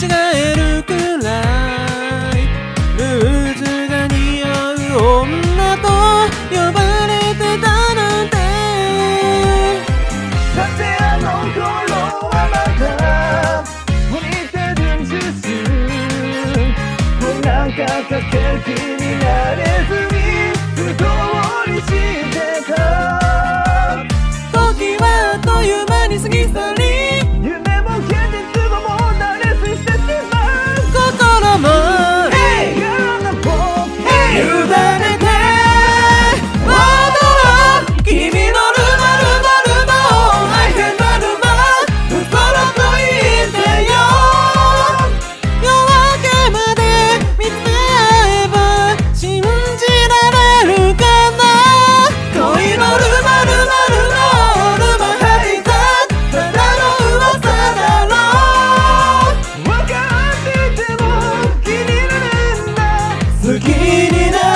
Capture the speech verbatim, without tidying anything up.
違えるくらいルーズが似合う女と呼ばれてたなんて。 だってあの頃はまだ置いてるんですもうなんか駆け引きになれずに不通りしてた。 時はあっという間に過ぎ去り夢も現実ももう慣れすしてしまう。 心も Hey! 委ねて踊ろう君のルマルマルマを愛せたルマ嘘だと言ってよ。夜明けまで見つめ合えば信じられるかな。恋のルマルマルマをルマ吐いたただの噂だろう。 分かってても気になるんだ。 好きにな